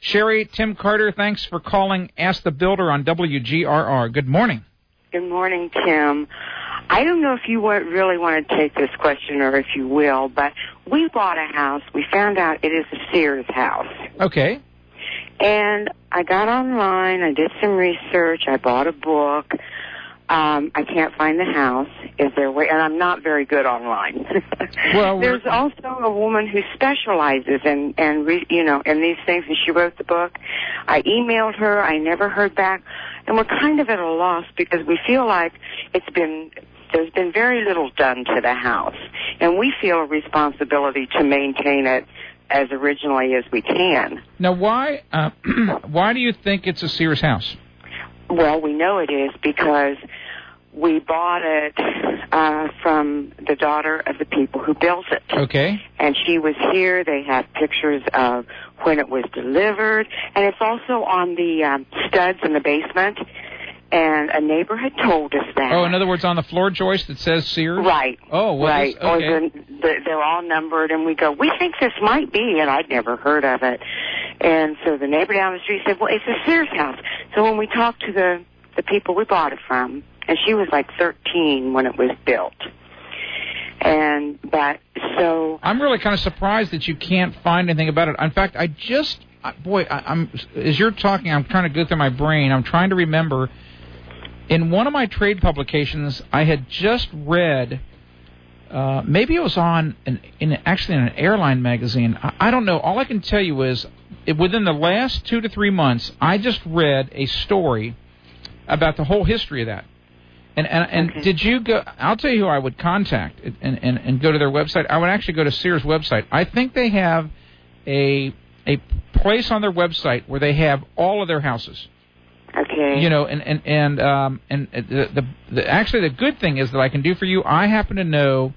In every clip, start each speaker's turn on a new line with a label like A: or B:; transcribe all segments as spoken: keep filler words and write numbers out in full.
A: Sherry, Tim Carter, thanks for calling Ask the Builder on W G R R. Good morning.
B: Good morning, Tim. I don't know if you really want to take this question or if you will, but we bought a house. We found out it is a Sears house.
A: Okay.
B: And I got online. I did some research. I bought a book. Um, I can't find the house. Is there a way? And I'm not very good online.
A: Well,
B: there's also a woman who specializes in, and re, you know, in these things, and she wrote the book. I emailed her. I never heard back, and we're kind of at a loss because we feel like it's been there's been very little done to the house, and we feel a responsibility to maintain it as originally as we can.
A: Now, why uh, why do you think it's a Sears house?
B: Well, we know it is because we bought it uh, from the daughter of the people who built it.
A: Okay.
B: And she was here. They have pictures of when it was delivered. And it's also on the um, studs in the basement. And a neighbor had told us that.
A: Oh, in other words, on the floor joist that says Sears?
B: Right.
A: Oh, well,
B: right.
A: This, okay.
B: Or the, the, they're all numbered, and we go, we think this might be, and I'd never heard of it. And so the neighbor down the street said, well, it's a Sears house. So when we talked to the, the people we bought it from, and she was like thirteen when it was built. And, but, so...
A: I'm really kind of surprised that you can't find anything about it. In fact, I just, boy, I, I'm as you're talking, I'm trying to go through my brain. I'm trying to remember... In one of my trade publications, I had just read, uh, maybe it was on, an, in actually in an airline magazine. I, I don't know. All I can tell you is, it, within the last two to three months, I just read a story about the whole history of that. And and, and
B: okay.
A: did you go? I'll tell you who I would contact and, and, and go to their website. I would actually go to Sears' website. I think they have a a place on their website where they have all of their houses.
B: Okay.
A: You know, and and and um and the, the the actually the good thing is that I can do for you. I happen to know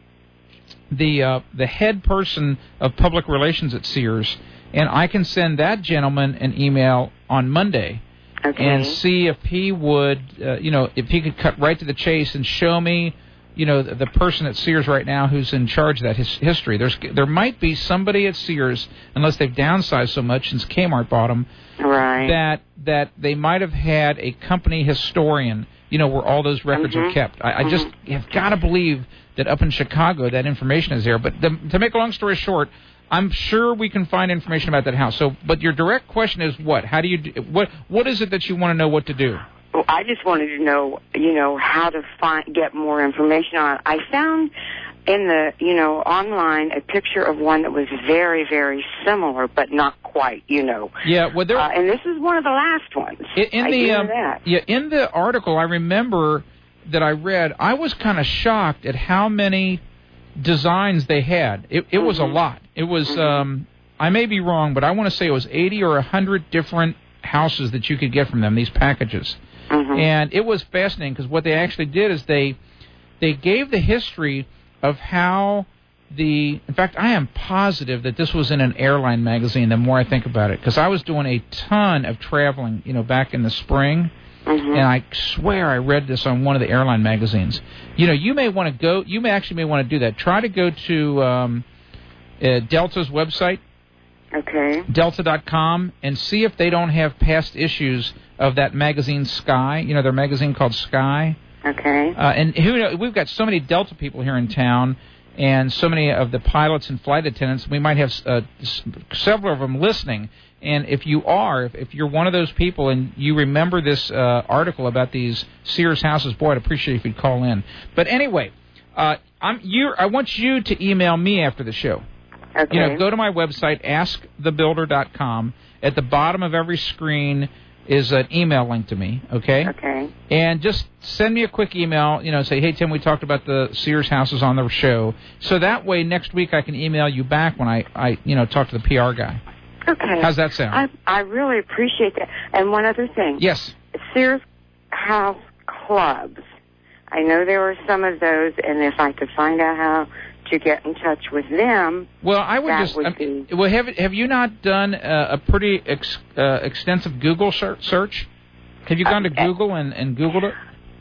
A: the uh, the head person of public relations at Sears, and I can send that gentleman an email on Monday,
B: okay.
A: and see if he would, uh, you know, if he could cut right to the chase and show me, you know, the, the person at Sears right now who's in charge of that his, history. There's there might be somebody at Sears, unless they've downsized so much since Kmart bought them.
B: Right.
A: That that they might have had a company historian, you know, where all those records
B: mm-hmm.
A: are kept. I, I
B: mm-hmm.
A: just have got to believe that up in Chicago that information is there. But the, to make a long story short, I'm sure we can find information about that house. So, but your direct question is what? How do you do, what? What is it that you want to know what to do?
B: Well, I just wanted to know, you know, how to find get more information on it. I found in the, you know, online a picture of one that was very, very similar, but not quite, you know.
A: Yeah, well, there.
B: Uh, and this is one of the last ones.
A: In, in
B: I
A: the
B: hear
A: um,
B: that.
A: yeah, in the article, I remember that I read. I was kind of shocked at how many designs they had. It, it mm-hmm. was a lot. It was.
B: Mm-hmm.
A: Um, I may be wrong, but I want to say it was eighty or a hundred different houses that you could get from them. These packages.
B: Mm-hmm.
A: And it was fascinating because what they actually did is they they gave the history of how the... In fact, I am positive that this was in an airline magazine the more I think about it, because I was doing a ton of traveling, you know, back in the spring,
B: mm-hmm.
A: and I swear I read this on one of the airline magazines. You know, you may want to go... You may actually may want to do that. Try to go to um, uh, Delta's website.
B: Okay.
A: Delta dot com, and see if they don't have past issues of that magazine Sky. You know, their magazine called Sky.
B: Okay.
A: Uh, and who know, we've got so many Delta people here in town, and so many of the pilots and flight attendants. We might have uh, s- several of them listening. And if you are, if, if you're one of those people and you remember this uh, article about these Sears houses, boy, I'd appreciate it if you'd call in. But anyway, uh, I'm you. I want you to email me after the show.
B: Okay.
A: You know, go to my website, ask the builder dot com. At the bottom of every screen is an email link to me, okay?
B: Okay.
A: And just send me a quick email, you know, say, hey, Tim, we talked about the Sears houses on the show. So that way, next week I can email you back when I, I you know, talk to the P R guy.
B: Okay.
A: How's that sound?
B: I, I really appreciate that. And one other thing.
A: Yes.
B: Sears House Clubs. I know there were some of those, and if I could find out how to get in touch with them,
A: well, I would
B: that
A: just.
B: would
A: um,
B: be...
A: Well, have have you not done uh, a pretty ex, uh, extensive Google search? Have you gone to
B: Uh,
A: Google and, and Googled it?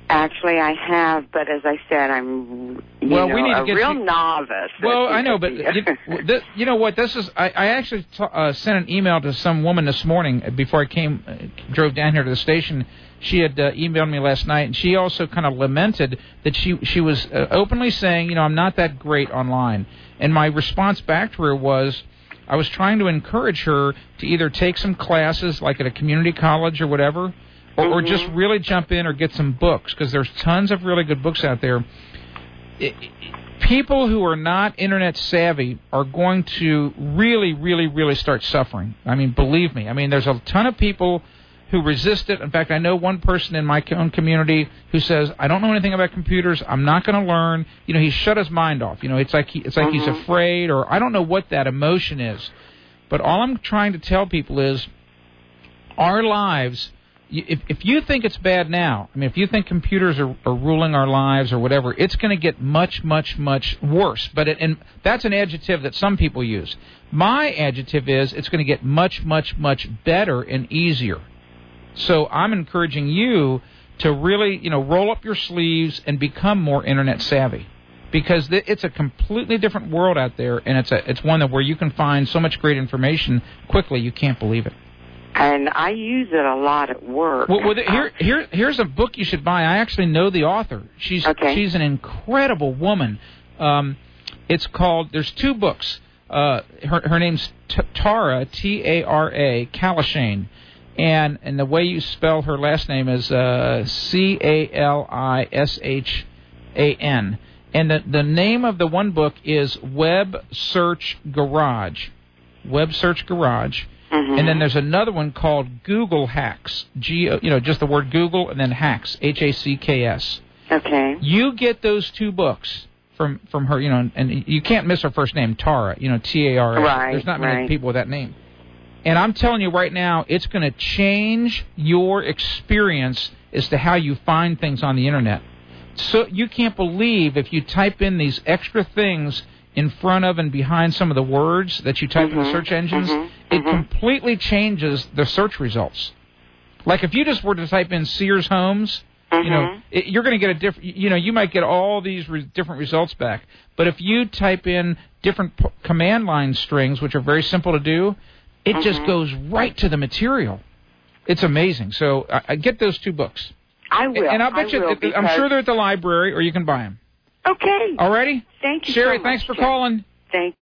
B: Actually, I have, but as I said, I'm you
A: well,
B: know,
A: we need to
B: a
A: get
B: real
A: you...
B: novice.
A: Well, I know, but you, this, you know what? This is. I, I actually t- uh, sent an email to some woman this morning before I came, uh, drove down here to the station. She had uh, emailed me last night, and she also kind of lamented that she she was uh, openly saying, you know, I'm not that great online. And my response back to her was, I was trying to encourage her to either take some classes, like at a community college or whatever, or, mm-hmm. or just really jump in or get some books, because there's tons of really good books out there. It, it, people who are not Internet savvy are going to really, really, really start suffering. I mean, believe me. I mean, there's a ton of people who resist it. In fact, I know one person in my own community who says, I don't know anything about computers. I'm not going to learn. You know, he's shut his mind off. You know, it's like he, it's like mm-hmm. he's afraid, or I don't know what that emotion is. But all I'm trying to tell people is our lives, if, if you think it's bad now, I mean, if you think computers are, are ruling our lives or whatever, it's going to get much, much, much worse. But it, and that's an adjective that some people use. My adjective is it's going to get much, much, much better and easier. So I'm encouraging you to really, you know, roll up your sleeves and become more Internet savvy, because th- it's a completely different world out there, and it's a it's one that where you can find so much great information quickly you can't believe it.
B: And I use it a lot at work.
A: Well, well here here here's a book you should buy. I actually know the author. She's
B: okay.
A: she's an incredible woman. Um, it's called. There's two books. Uh, her her name's T- Tara T A R A Calishane. And and the way you spell her last name is uh, C A L I S H A N. And the, the name of the one book is Web Search Garage. Web Search Garage. Mm-hmm. And then there's another one called Google Hacks. G, you know, just the word Google and then Hacks, H A C K S.
B: Okay.
A: You get those two books from, from her, you know, and you can't miss her first name, Tara, you know, T A R A.
B: Right,
A: There's not many
B: right.
A: people with that name. And I'm telling you right now, it's going to change your experience as to how you find things on the Internet. So you can't believe if you type in these extra things in front of and behind some of the words that you type mm-hmm. in the search engines, mm-hmm. it mm-hmm. completely changes the search results. Like if you just were to type in Sears Homes, mm-hmm. you know, it, you're going to get a different, you know, you might get all these re- different results back. But if you type in different p- command line strings, which are very simple to do, it mm-hmm. just goes right to the material. It's amazing. So I, I get those two books.
B: I will.
A: And I'll bet
B: I
A: you,
B: will,
A: I'm sure they're at the library, or you can buy them.
B: Okay.
A: All righty?
B: Thank you
A: Sherry,
B: so
A: thanks
B: much,
A: for calling.
B: Thank you.